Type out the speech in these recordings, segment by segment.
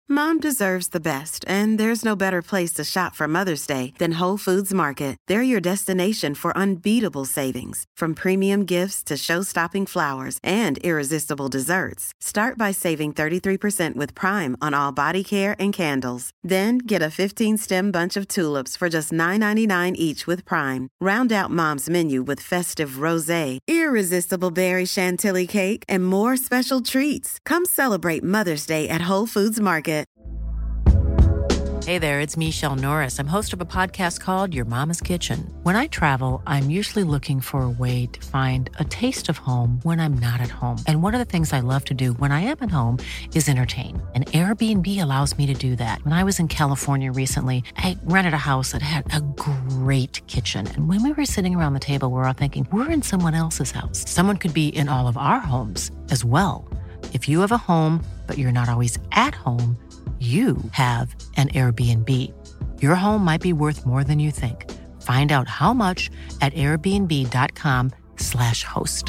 Mom deserves the best, and there's no better place to shop for Mother's Day than Whole Foods Market. They're your destination for unbeatable savings, from premium gifts to show-stopping flowers and irresistible desserts. Start by saving 33% with Prime on all body care and candles. Then get a 15-stem bunch of tulips for just $9.99 each with Prime. Round out Mom's menu with festive rosé, irresistible berry chantilly cake, and more special treats. Come celebrate Mother's Day at Whole Foods Market. Hey there, it's Michelle Norris. I'm host of a podcast called Your Mama's Kitchen. When I travel, I'm usually looking for a way to find a taste of home when I'm not at home. And one of the things I love to do when I am at home is entertain. And Airbnb allows me to do that. When I was in California recently, I rented a house that had a great kitchen. And when we were sitting around the table, we were all thinking, we're in someone else's house. Someone could be in all of our homes as well. If you have a home, but you're not always at home, you have an Airbnb. Your home might be worth more than you think. Find out how much at airbnb.com/host.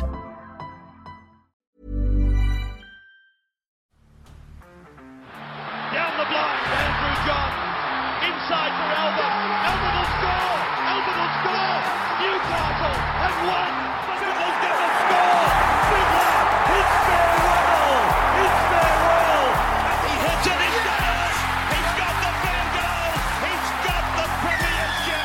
Down the blind, Andrew John. Inside for Albert. Albert will score. Albert will score. Newcastle have won. Sybil's going to score. Fiddler. It's farewell. It's farewell. He hits it. He's got it. He's got the Bengals. He's got the Premiership.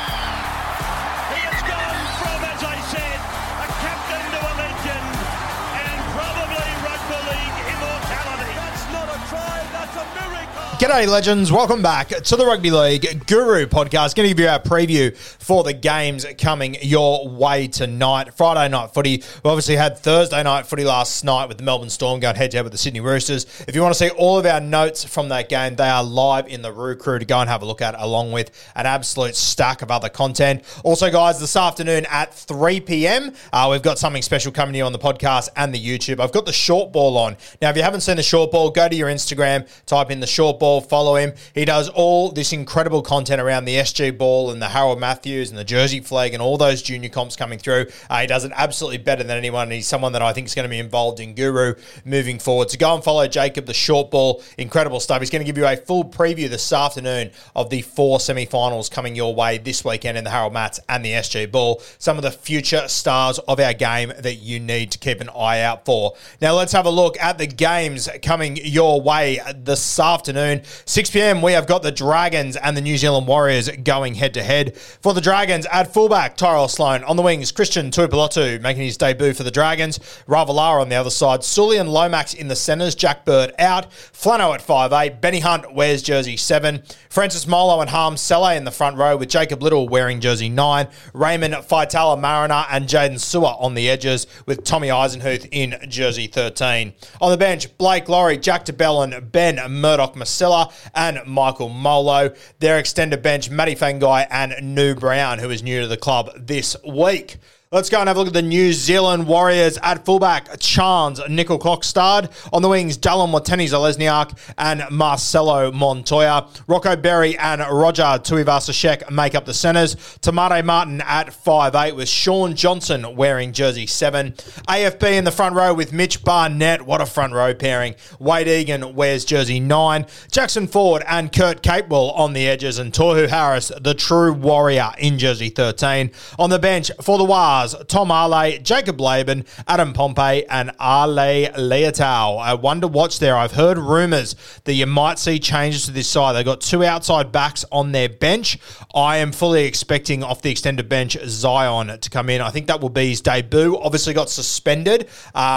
He has gone from, as I said, a captain to a legend and probably rugby league immortality. That's not a try. That's a miracle. G'day, legends. Welcome back to the Rugby League Guru podcast. Going to give you our preview for the games coming your way tonight. Friday night footy. We obviously had Thursday night footy last night with the Melbourne Storm going head-to-head with the Sydney Roosters. If you want to see all of our notes from that game, they are live in the Roo Crew to go and have a look at, along with an absolute stack of other content. Also, guys, this afternoon at 3 p.m, we've got something special coming to you on the podcast and the YouTube. I've got the short ball on. Now, if you haven't seen the short ball, go to your Instagram, type in the short ball, follow him. He does all this incredible content around the SG ball and the Harold Matthews and the Jersey flag and all those junior comps coming through. He does it absolutely better than anyone. And he's someone that I think is going to be involved in Guru moving forward. So go and follow Jacob, the short ball. Incredible stuff. He's going to give you a full preview this afternoon of the 4 semi-finals coming your way this weekend in the Harold Mats and the SG ball. Some of the future stars of our game that you need to keep an eye out for. Now let's have a look at the games coming your way this afternoon. 6 p.m, we have got the Dragons and the New Zealand Warriors going head-to-head. For the Dragons, at fullback, Tyrell Sloan. On the wings, Christian Tuipulotu making his debut for the Dragons. Ravalawa on the other side. Sully and Lomax in the centres. Jack Bird out. Flano at 5'8". Benny Hunt wears jersey 7. Francis Molo and Harm Sele in the front row with Jacob Little wearing jersey 9. Raymond Faitala Mariner and Jaden Sewer on the edges with Tommy Eisenhuth in jersey 13. On the bench, Blake Laurie, Jack DeBellin, Ben Murdoch-Masilla and Michael Molo. Their extended bench, Matty Fangai and Nu Brown, who is new to the club this week. Let's go and have a look at the New Zealand Warriors. At fullback, Chance Nickel-Clockstad. On the wings, Dallin Watene-Zelezniak and Marcelo Montoya. Rocco Berry and Roger Tuivasa-Sheck make up the centres. Tamate Martin at 5'8", with Sean Johnson wearing jersey 7. AFB in the front row with Mitch Barnett. What a front row pairing. Wade Egan wears jersey 9. Jackson Ford and Kurt Capewell on the edges. And Tohu Harris, the true warrior, in jersey 13. On the bench for the Wars, Tom Ale, Jacob Laban, Adam Pompey, and Ale Leotau. I wonder what's there. I've heard rumours that you might see changes to this side. They've got 2 outside backs on their bench. I am fully expecting off the extended bench Zion to come in. I think that will be his debut. Obviously got suspended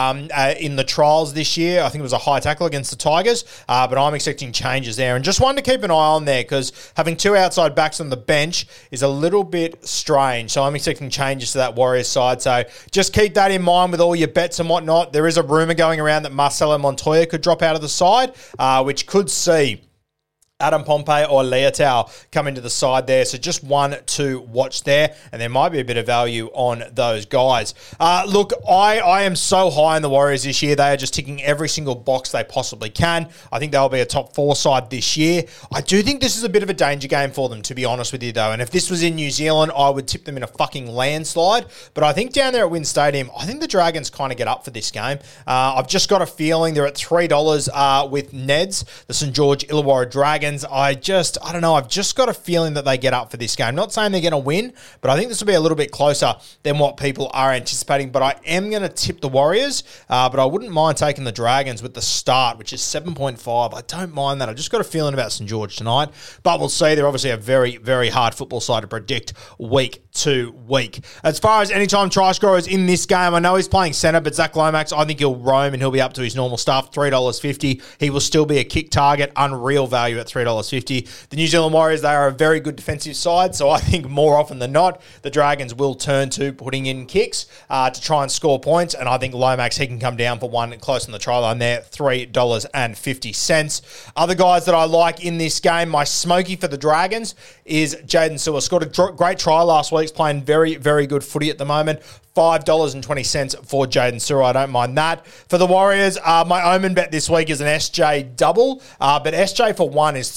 in the trials this year. I think it was a high tackle against the Tigers, but I'm expecting changes there. And just wanted to keep an eye on there because having 2 outside backs on the bench is a little bit strange. So I'm expecting changes to that Warriors side. So just keep that in mind with all your bets and whatnot. There is a rumour going around that Marcelo Montoya could drop out of the side, which could see Adam Pompey or Leotau come into the side there. So just one to watch there, and there might be a bit of value on those guys. Look, I am so high on the Warriors this year. They are just ticking every single box they possibly can. I think they'll be a top 4 side this year. I do think this is a bit of a danger game for them, to be honest with you, though. And if this was in New Zealand, I would tip them in a fucking landslide. But I think down there at Wynn Stadium, I think the Dragons kind of get up for this game. I've just got a feeling they're at $3 with Neds, the St. George Illawarra Dragons. I don't know. I've just got a feeling that they get up for this game. Not saying they're going to win, but I think this will be a little bit closer than what people are anticipating. But I am going to tip the Warriors, but I wouldn't mind taking the Dragons with the start, which is 7.5. I don't mind that. I've just got a feeling about St. George tonight, but we'll see. They're obviously a very, very hard football side to predict week to week. As far as anytime try scorers in this game, I know he's playing centre, but Zach Lomax, I think he'll roam and he'll be up to his normal stuff, $3.50. He will still be a kick target, unreal value at $3.50. The New Zealand Warriors, they are a very good defensive side, so I think more often than not, the Dragons will turn to putting in kicks to try and score points, and I think Lomax, he can come down for one close on the try line there, $3.50. Other guys that I like in this game, my smoky for the Dragons is Jaden Sewer. Scored a great try last week. He's playing very, very good footy at the moment. $5.20 for Jaden Sewer. I don't mind that. For the Warriors, my Omen bet this week is an SJ double, but SJ for one is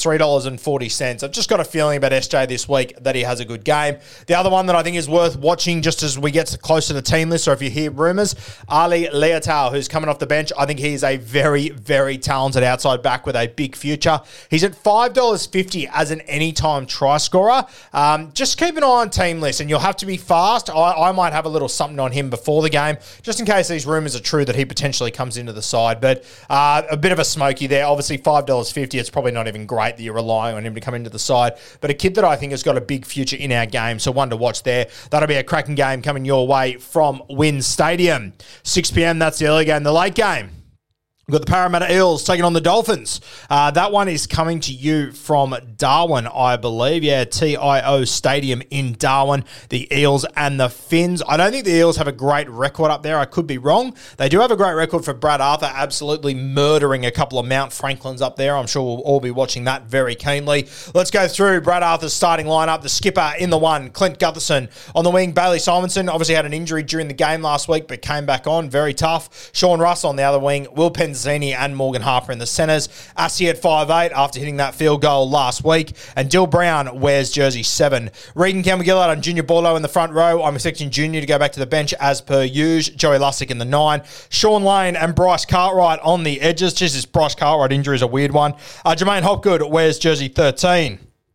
$3.40. I've just got a feeling about SJ this week that he has a good game. The other one that I think is worth watching just as we get closer to the team list, or if you hear rumours, Ali Leotau, who's coming off the bench. I think he's a very, very talented outside back with a big future. He's at $5.50 as an anytime try scorer. Just keep an eye on team list, and you'll have to be fast. I might have a little something on him before the game, just in case these rumours are true that he potentially comes into the side. But a bit of a smoky there. Obviously, $5.50, it's probably not even great that you're relying on him to come into the side. But a kid that I think has got a big future in our game, so one to watch there. That'll be a cracking game coming your way from Wynn Stadium. 6 p.m, that's the early game. The late game, we've got the Parramatta Eels taking on the Dolphins. That one is coming to you from Darwin, I believe. Yeah, TIO Stadium in Darwin. The Eels and the Finns. I don't think the Eels have a great record up there. I could be wrong. They do have a great record for Brad Arthur absolutely murdering a couple of Mount Franklins up there. I'm sure we'll all be watching that very keenly. Let's go through Brad Arthur's starting lineup. The skipper in the one, Clint Gutherson. On the wing, Bailey Simonson. Obviously had an injury during the game last week, but came back on. Very tough. Sean Russ on the other wing. Will Penzini and Morgan Harper in the centres. Assi at 5'8" after hitting that field goal last week. And Dill Brown wears jersey 7. Regan Campbell-Gillard and Junior Borlo in the front row. I'm expecting Junior to go back to the bench as per usual. Joey Lussick in the 9. Sean Lane and Bryce Cartwright on the edges. Just this Bryce Cartwright injury is a weird one. Jermaine Hopgood wears jersey 13.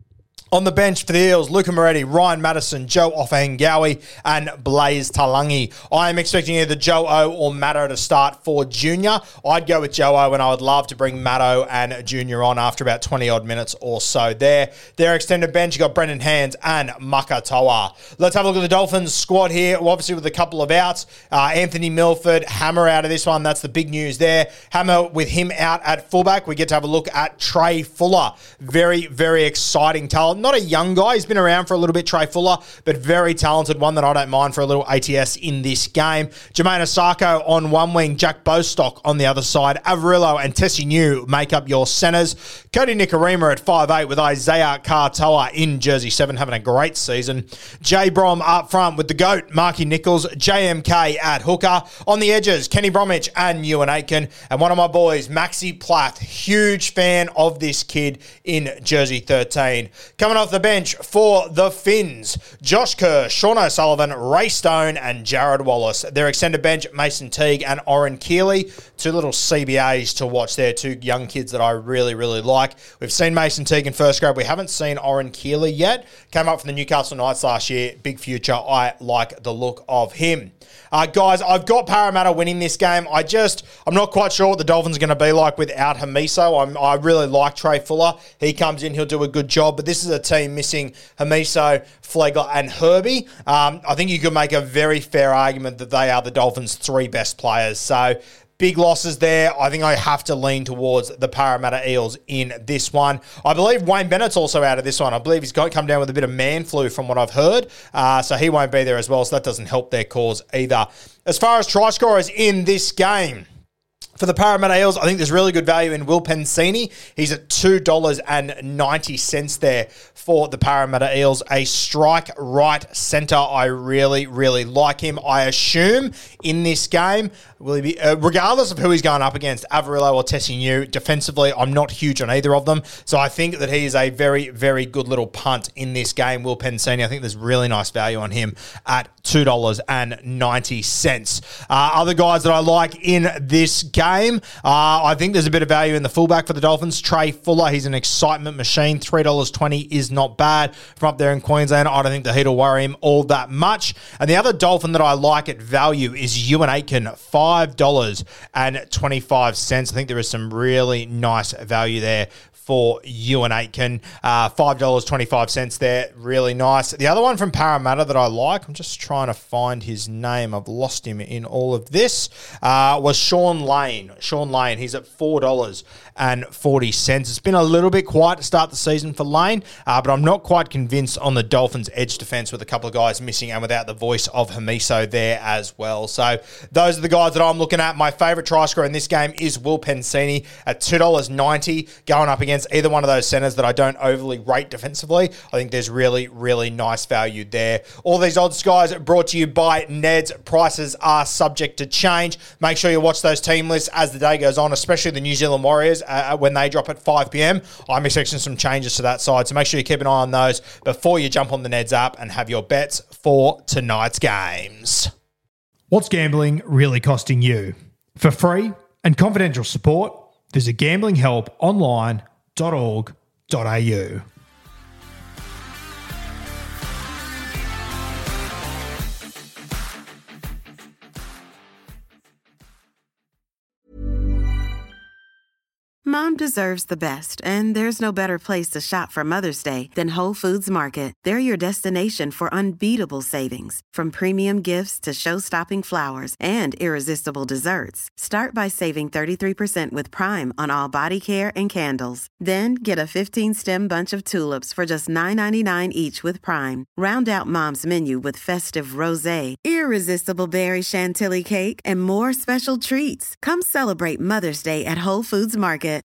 On the bench for the Eels, Luca Moretti, Ryan Madison, Joe Ofahengawi, and Blaze Talangi. I am expecting either Joe O or Matto to start for Junior. I'd go with Joe O, and I would love to bring Matto and Junior on after about 20-odd minutes or so there. Their extended bench, you got Brendan Hands and Makatoa. Let's have a look at the Dolphins squad here, obviously with a couple of outs. Anthony Milford, Hammer out of this one. That's the big news there. Hammer with him out at fullback. We get to have a look at Trey Fuller. Very, very exciting talent. Not a young guy. He's been around for a little bit, Trey Fuller, but very talented. One that I don't mind for a little ATS in this game. Jermaine Osako on one wing, Jack Bostock on the other side. Avarillo and Tessie New make up your centres. Cody Nikorima at 5'8" with Isaiah Katoa in jersey 7, having a great season. Jay Brom up front with the GOAT, Marky Nichols. JMK at hooker. On the edges, Kenny Bromwich and Ewan Aitken. And one of my boys, Maxi Plath. Huge fan of this kid in jersey 13. Coming off the bench for the Finns, Josh Kerr, Sean O'Sullivan, Ray Stone, and Jared Wallace. Their extended bench, Mason Teague and Oren Keeley. Two little CBAs to watch there, two young kids that I really, really like. We've seen Mason Teague in first grade. We haven't seen Oren Keeley yet. Came up from the Newcastle Knights last year. Big future. I like the look of him. Guys, I've got Parramatta winning this game. I'm not quite sure what the Dolphins are going to be like without Hamiso. I really like Trey Fuller. He comes in, he'll do a good job. But this is a team missing Hamiso, Flegler, and Herbie. I think you could make a very fair argument that they are the Dolphins' 3 best players. So big losses there. I think I have to lean towards the Parramatta Eels in this one. I believe Wayne Bennett's also out of this one. I believe he's got come down with a bit of man flu from what I've heard. So he won't be there as well. So that doesn't help their cause either. As far as try scorers in this game, For the Parramatta Eels, I think there's really good value in Will Pensini. He's at $2.90 there for the Parramatta Eels. A strike right centre. I really, really like him. I assume in this game, will he be, regardless of who he's going up against, Averillo or Tessinu, defensively, I'm not huge on either of them. So I think that he is a very, very good little punt in this game, Will Pensini. I think there's really nice value on him at $2.90. Other guys that I like in this game, I think there's a bit of value in the fullback for the Dolphins, Trey Fuller. He's an excitement machine. $3.20 is not bad from up there in Queensland. I don't think the heat will worry him all that much. And the other Dolphin that I like at value is Ewan Aitken, $5.25. I think there is some really nice value there for Ewan Aitken. $5.25 there. Really nice. The other one from Parramatta that I like, I'm just trying to find his name. I've lost him in all of this, was Sean Lane. Sean Lane, he's at $4.40. It's been a little bit quiet to start the season for Lane, but I'm not quite convinced on the Dolphins' edge defense with a couple of guys missing and without the voice of Hamiso there as well. So those are the guys that I'm looking at. My favourite try scorer in this game is Will Pensini at $2.90, going up against either one of those centres that I don't overly rate defensively. I think there's really, really nice value there. All these odds, guys, brought to you by Neds. Prices are subject to change. Make sure you watch those team lists as the day goes on, especially the New Zealand Warriors when they drop at 5 p.m. I'm expecting some changes to that side, so make sure you keep an eye on those before you jump on the Neds app and have your bets for tonight's games. What's gambling really costing you? For free and confidential support, visit gamblinghelponline.org.au. Mom deserves the best, and there's no better place to shop for Mother's Day than Whole Foods Market. They're your destination for unbeatable savings, from premium gifts to show-stopping flowers and irresistible desserts. Start by saving 33% with Prime on all body care and candles. Then get a 15-stem bunch of tulips for just $9.99 each with Prime. Round out Mom's menu with festive rosé, irresistible berry chantilly cake, and more special treats. Come celebrate Mother's Day at Whole Foods Market.